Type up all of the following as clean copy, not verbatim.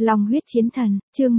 Long huyết chiến thần, chương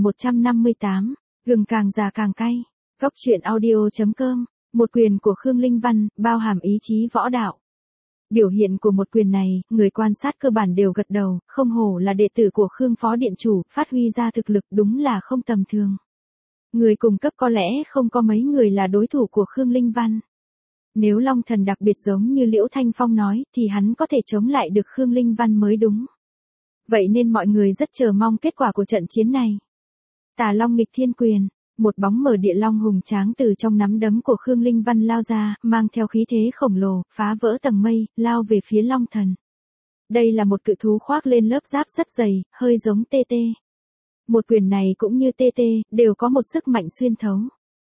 1158, gừng càng già càng cay. Góc truyện audio.com, một quyền của Khương Linh Văn, bao hàm ý chí võ đạo. Biểu hiện của một quyền này, người quan sát cơ bản đều gật đầu, không hổ là đệ tử của Khương Phó Điện Chủ, phát huy ra thực lực đúng là không tầm thường. Người cùng cấp có lẽ không có mấy người là đối thủ của Khương Linh Văn. Nếu Long Thần đặc biệt giống như Liễu Thanh Phong nói, thì hắn có thể chống lại được Khương Linh Văn mới đúng. Vậy nên mọi người rất chờ mong kết quả của trận chiến này. Tà Long nghịch thiên quyền, một bóng mờ địa long hùng tráng từ trong nắm đấm của Khương Linh Văn lao ra, mang theo khí thế khổng lồ, phá vỡ tầng mây, lao về phía Long Thần. Đây là một cự thú khoác lên lớp giáp rất dày, hơi giống TT. Một quyền này cũng như TT, đều có một sức mạnh xuyên thấu.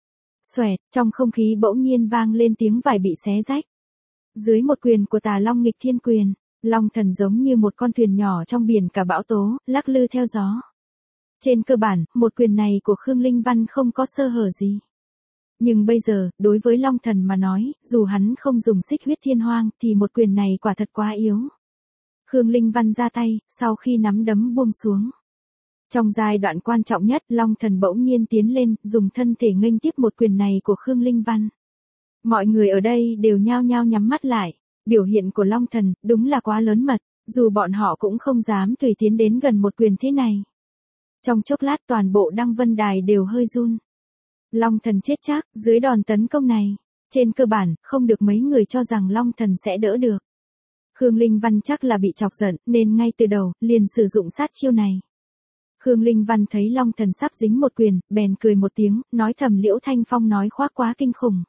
Xoẹt, trong không khí bỗng nhiên vang lên tiếng vải bị xé rách. Dưới một quyền của Tà Long nghịch thiên quyền, Long Thần giống như một con thuyền nhỏ trong biển cả bão tố, lắc lư theo gió. Trên cơ bản, một quyền này của Khương Linh Văn không có sơ hở gì. Nhưng bây giờ, đối với Long Thần mà nói, dù hắn không dùng xích huyết thiên hoang, thì một quyền này quả thật quá yếu. Khương Linh Văn ra tay, sau khi nắm đấm buông xuống. Trong giai đoạn quan trọng nhất, Long Thần bỗng nhiên tiến lên, dùng thân thể nghênh tiếp một quyền này của Khương Linh Văn. Mọi người ở đây đều nhao nhao nhắm mắt lại. Biểu hiện của Long Thần, đúng là quá lớn mật, dù bọn họ cũng không dám tùy tiến đến gần một quyền thế này. Trong chốc lát toàn bộ Đăng Vân Đài đều hơi run. Long Thần chết chắc, dưới đòn tấn công này, trên cơ bản, không được mấy người cho rằng Long Thần sẽ đỡ được. Khương Linh Văn chắc là bị chọc giận, nên ngay từ đầu, liền sử dụng sát chiêu này. Khương Linh Văn thấy Long Thần sắp dính một quyền, bèn cười một tiếng, nói thầm Liễu Thanh Phong nói khoác quá kinh khủng.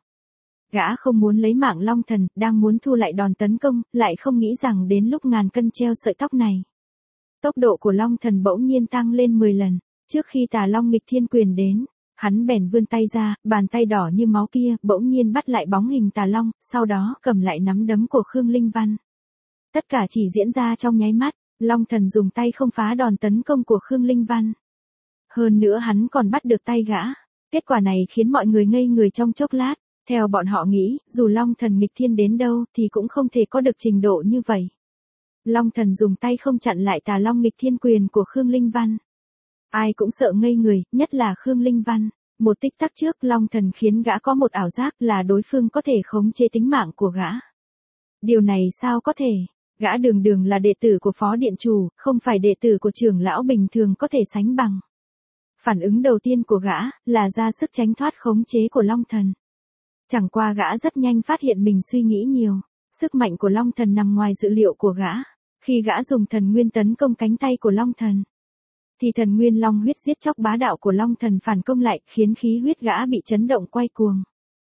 Gã không muốn lấy mạng Long Thần, đang muốn thu lại đòn tấn công, lại không nghĩ rằng đến lúc ngàn cân treo sợi tóc này. Tốc độ của Long Thần bỗng nhiên tăng lên 10 lần, trước khi Tà Long nghịch thiên quyền đến, hắn bèn vươn tay ra, bàn tay đỏ như máu kia, bỗng nhiên bắt lại bóng hình Tà Long, sau đó cầm lại nắm đấm của Khương Linh Văn. Tất cả chỉ diễn ra trong nháy mắt, Long Thần dùng tay không phá đòn tấn công của Khương Linh Văn. Hơn nữa hắn còn bắt được tay gã, kết quả này khiến mọi người ngây người trong chốc lát. Theo bọn họ nghĩ, dù Long Thần nghịch thiên đến đâu thì cũng không thể có được trình độ như vậy. Long Thần dùng tay không chặn lại Tà Long nghịch thiên quyền của Khương Linh Văn. Ai cũng sợ ngây người, nhất là Khương Linh Văn. Một tích tắc trước Long Thần khiến gã có một ảo giác là đối phương có thể khống chế tính mạng của gã. Điều này sao có thể? Gã đường đường là đệ tử của Phó Điện Chủ, không phải đệ tử của trưởng lão bình thường có thể sánh bằng. Phản ứng đầu tiên của gã là ra sức tránh thoát khống chế của Long Thần. Chẳng qua gã rất nhanh phát hiện mình suy nghĩ nhiều, sức mạnh của Long Thần nằm ngoài dự liệu của gã. Khi gã dùng thần nguyên tấn công cánh tay của Long Thần, thì thần nguyên long huyết giết chóc bá đạo của Long Thần phản công lại, khiến khí huyết gã bị chấn động quay cuồng.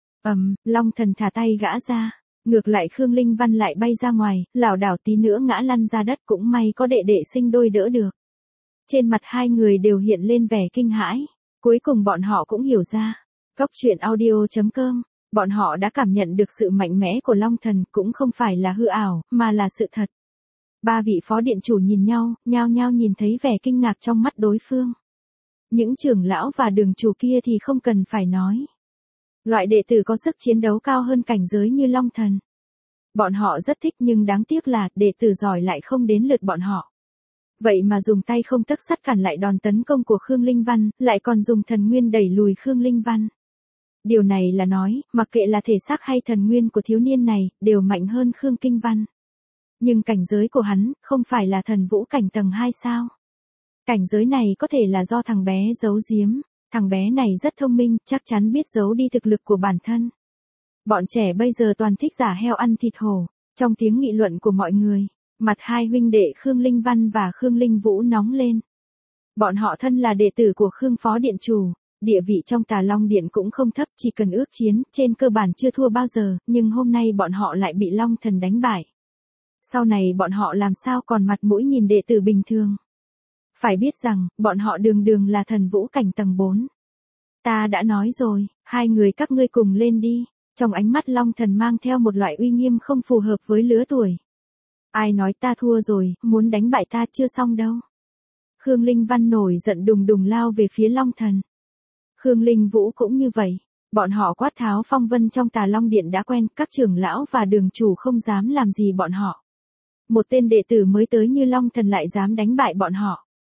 Long Thần thả tay gã ra, ngược lại Khương Linh Văn lại bay ra ngoài, lảo đảo tí nữa ngã lăn ra đất, cũng may có đệ đệ sinh đôi đỡ được. Trên mặt hai người đều hiện lên vẻ kinh hãi, cuối cùng bọn họ cũng hiểu ra. Góc truyện audio.com, bọn họ đã cảm nhận được sự mạnh mẽ của Long Thần, cũng không phải là hư ảo, mà là sự thật. Ba vị phó điện chủ nhìn nhau, nhao nhao nhìn thấy vẻ kinh ngạc trong mắt đối phương. Những trưởng lão và đường chủ kia thì không cần phải nói. Loại đệ tử có sức chiến đấu cao hơn cảnh giới như Long Thần. Bọn họ rất thích, nhưng đáng tiếc là đệ tử giỏi lại không đến lượt bọn họ. Vậy mà dùng tay không tấc sắt cản lại đòn tấn công của Khương Linh Văn, lại còn dùng thần nguyên đẩy lùi Khương Linh Văn. Điều này là nói, mặc kệ là thể xác hay thần nguyên của thiếu niên này, đều mạnh hơn Khương Kinh Văn. Nhưng cảnh giới của hắn, không phải là thần vũ cảnh tầng 2 sao? Cảnh giới này có thể là do thằng bé giấu giếm. Thằng bé này rất thông minh, chắc chắn biết giấu đi thực lực của bản thân. Bọn trẻ bây giờ toàn thích giả heo ăn thịt hổ. Trong tiếng nghị luận của mọi người, mặt hai huynh đệ Khương Linh Văn và Khương Linh Vũ nóng lên. Bọn họ thân là đệ tử của Khương Phó Điện Chủ. Địa vị trong Tà Long Điện cũng không thấp, chỉ cần ước chiến, trên cơ bản chưa thua bao giờ, nhưng hôm nay bọn họ lại bị Long Thần đánh bại. Sau này bọn họ làm sao còn mặt mũi nhìn đệ tử bình thường. Phải biết rằng, bọn họ đường đường là thần vũ cảnh tầng 4. Ta đã nói rồi, hai người các ngươi cùng lên đi. Trong ánh mắt Long Thần mang theo một loại uy nghiêm không phù hợp với lứa tuổi. Ai nói ta thua rồi, muốn đánh bại ta chưa xong đâu. Khương Linh Văn nổi giận đùng đùng lao về phía Long Thần. Khương Linh Vũ cũng như vậy, bọn họ quát tháo phong vân trong Tà Long Điện đã quen, các trưởng lão và đường chủ không dám làm gì bọn họ. Một tên đệ tử mới tới như Long Thần lại dám đánh bại bọn họ.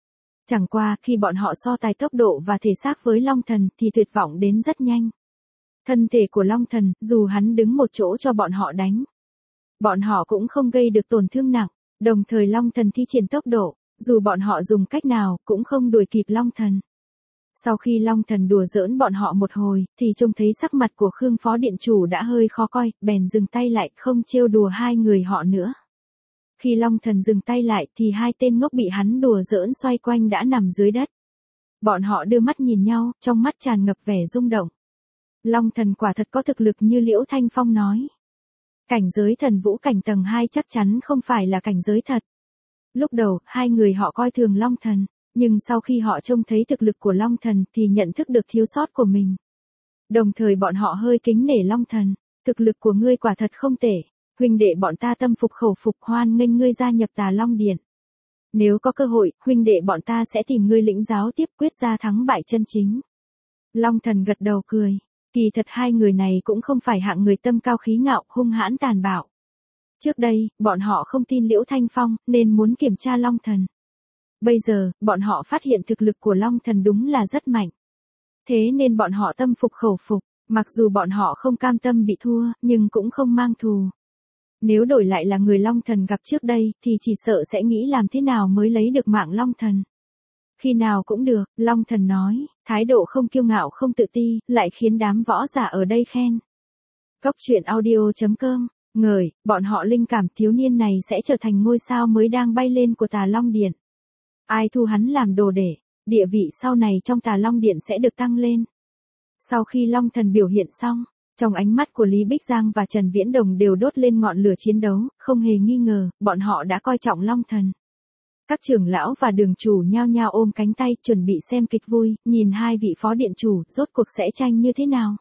Chẳng qua khi bọn họ so tài tốc độ và thể xác với Long Thần thì tuyệt vọng đến rất nhanh. Thân thể của Long Thần, dù hắn đứng một chỗ cho bọn họ đánh, bọn họ cũng không gây được tổn thương nặng, đồng thời Long Thần thi triển tốc độ, dù bọn họ dùng cách nào cũng không đuổi kịp Long Thần. Sau khi Long Thần đùa giỡn bọn họ một hồi, thì trông thấy sắc mặt của Khương phó điện chủ đã hơi khó coi, bèn dừng tay lại, không trêu đùa hai người họ nữa. Khi Long Thần dừng tay lại thì hai tên ngốc bị hắn đùa giỡn xoay quanh đã nằm dưới đất. Bọn họ đưa mắt nhìn nhau, trong mắt tràn ngập vẻ rung động. Long Thần quả thật có thực lực như Liễu Thanh Phong nói. Cảnh giới thần vũ cảnh tầng 2 chắc chắn không phải là cảnh giới thật. Lúc đầu, hai người họ coi thường Long Thần, nhưng sau khi họ trông thấy thực lực của Long Thần thì nhận thức được thiếu sót của mình. Đồng thời bọn họ hơi kính nể Long Thần, thực lực của ngươi quả thật không tệ, huynh đệ bọn ta tâm phục khẩu phục hoan nghênh ngươi gia nhập Tà Long Điện. Nếu có cơ hội, huynh đệ bọn ta sẽ tìm ngươi lĩnh giáo tiếp quyết ra thắng bại chân chính. Long Thần gật đầu cười, kỳ thật hai người này cũng không phải hạng người tâm cao khí ngạo, hung hãn tàn bạo. Trước đây, bọn họ không tin Liễu Thanh Phong, nên muốn kiểm tra Long Thần. Bây giờ, bọn họ phát hiện thực lực của Long Thần đúng là rất mạnh. Thế nên bọn họ tâm phục khẩu phục, mặc dù bọn họ không cam tâm bị thua, nhưng cũng không mang thù. Nếu đổi lại là người Long Thần gặp trước đây, thì chỉ sợ sẽ nghĩ làm thế nào mới lấy được mạng Long Thần. Khi nào cũng được, Long Thần nói, thái độ không kiêu ngạo không tự ti, lại khiến đám võ giả ở đây khen. Cốc truyện audio.com, ngời, bọn họ linh cảm thiếu niên này sẽ trở thành ngôi sao mới đang bay lên của Tà Long Điện. Ai thu hắn làm đồ để, địa vị sau này trong Tà Long Điện sẽ được tăng lên. Sau khi Long Thần biểu hiện xong, trong ánh mắt của Lý Bích Giang và Trần Viễn Đồng đều đốt lên ngọn lửa chiến đấu, không hề nghi ngờ, bọn họ đã coi trọng Long Thần. Các trưởng lão và đường chủ nhao nhao ôm cánh tay chuẩn bị xem kịch vui, nhìn hai vị phó điện chủ rốt cuộc sẽ tranh như thế nào.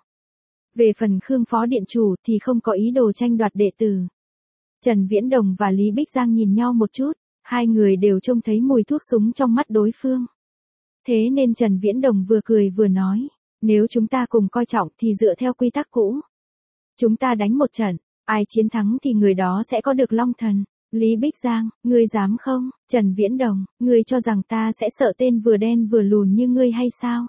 Về phần Khương phó điện chủ thì không có ý đồ tranh đoạt đệ tử. Trần Viễn Đồng và Lý Bích Giang nhìn nhau một chút, hai người đều trông thấy mùi thuốc súng trong mắt đối phương. Thế nên Trần Viễn Đồng vừa cười vừa nói, nếu chúng ta cùng coi trọng thì dựa theo quy tắc cũ. Chúng ta đánh một trận, ai chiến thắng thì người đó sẽ có được Long Thần. Lý Bích Giang, ngươi dám không? Trần Viễn Đồng, ngươi cho rằng ta sẽ sợ tên vừa đen vừa lùn như ngươi hay sao?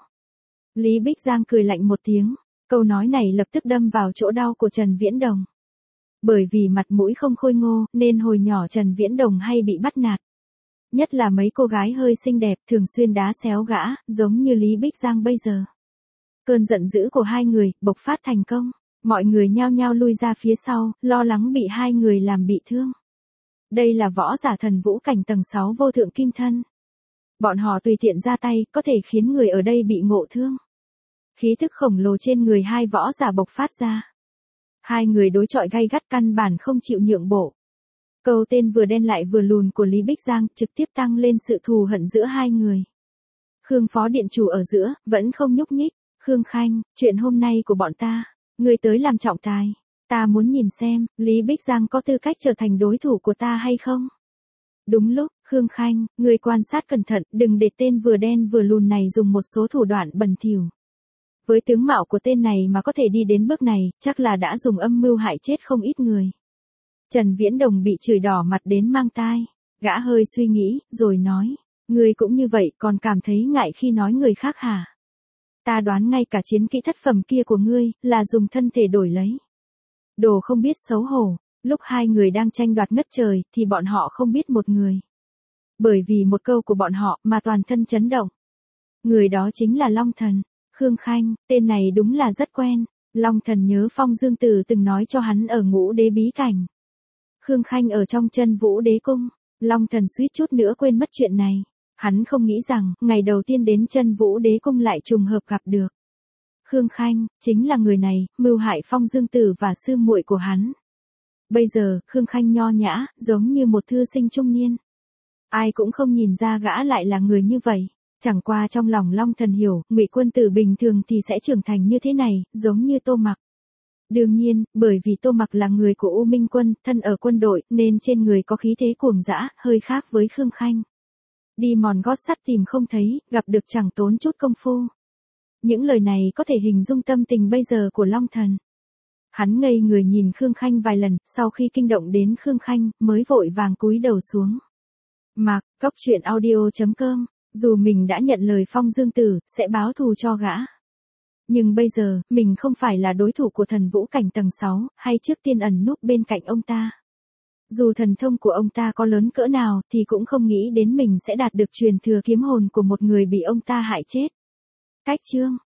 Lý Bích Giang cười lạnh một tiếng, câu nói này lập tức đâm vào chỗ đau của Trần Viễn Đồng. Bởi vì mặt mũi không khôi ngô, nên hồi nhỏ Trần Viễn Đồng hay bị bắt nạt. Nhất là mấy cô gái hơi xinh đẹp thường xuyên đá xéo gã, giống như Lý Bích Giang bây giờ. Cơn giận dữ của hai người bộc phát thành công, mọi người nhao nhao lui ra phía sau, lo lắng bị hai người làm bị thương. Đây là võ giả thần vũ cảnh tầng 6 vô thượng kim thân. Bọn họ tùy tiện ra tay, có thể khiến người ở đây bị ngộ thương. Khí thức khổng lồ trên người hai võ giả bộc phát ra. Hai người đối chọi gay gắt căn bản không chịu nhượng bộ. Câu tên vừa đen lại vừa lùn của Lý Bích Giang trực tiếp tăng lên sự thù hận giữa hai người. Khương phó điện chủ ở giữa, vẫn không nhúc nhích. Khương Khanh, chuyện hôm nay của bọn ta, ngươi tới làm trọng tài. Ta muốn nhìn xem, Lý Bích Giang có tư cách trở thành đối thủ của ta hay không? Đúng lúc, Khương Khanh, ngươi quan sát cẩn thận, đừng để tên vừa đen vừa lùn này dùng một số thủ đoạn bẩn thỉu. Với tướng mạo của tên này mà có thể đi đến bước này, chắc là đã dùng âm mưu hại chết không ít người. Trần Viễn Đồng bị chửi đỏ mặt đến mang tai. Gã hơi suy nghĩ, rồi nói, ngươi cũng như vậy còn cảm thấy ngại khi nói người khác hả? Ta đoán ngay cả chiến kỹ thất phẩm kia của ngươi, là dùng thân thể đổi lấy. Đồ không biết xấu hổ, lúc hai người đang tranh đoạt ngất trời, thì bọn họ không biết một người. Bởi vì một câu của bọn họ mà toàn thân chấn động. Người đó chính là Long Thần. Khương Khanh, tên này đúng là rất quen. Long Thần nhớ Phong Dương Tử từng nói cho hắn ở Ngũ Đế bí cảnh. Khương Khanh ở trong Chân Vũ Đế cung. Long Thần suýt chút nữa quên mất chuyện này. Hắn không nghĩ rằng, ngày đầu tiên đến Chân Vũ Đế cung lại trùng hợp gặp được. Khương Khanh, chính là người này, mưu hại Phong Dương Tử và sư muội của hắn. Bây giờ, Khương Khanh nho nhã, giống như một thư sinh trung niên. Ai cũng không nhìn ra gã lại là người như vậy. Chẳng qua trong lòng Long Thần hiểu, Ngụy Quân Tử bình thường thì sẽ trưởng thành như thế này, giống như Tô Mặc. Đương nhiên, bởi vì Tô Mặc là người của U Minh Quân, thân ở quân đội, nên trên người có khí thế cuồng dã, hơi khác với Khương Khanh. Đi mòn gót sắt tìm không thấy, gặp được chẳng tốn chút công phu. Những lời này có thể hình dung tâm tình bây giờ của Long Thần. Hắn ngây người nhìn Khương Khanh vài lần, sau khi kinh động đến Khương Khanh, mới vội vàng cúi đầu xuống. Cốc truyện audio.com Dù mình đã nhận lời Phong Dương Tử, sẽ báo thù cho gã. Nhưng bây giờ, mình không phải là đối thủ của thần vũ cảnh tầng 6, hay trước tiên ẩn núp bên cạnh ông ta. Dù thần thông của ông ta có lớn cỡ nào, thì cũng không nghĩ đến mình sẽ đạt được truyền thừa kiếm hồn của một người bị ông ta hại chết. Cách chương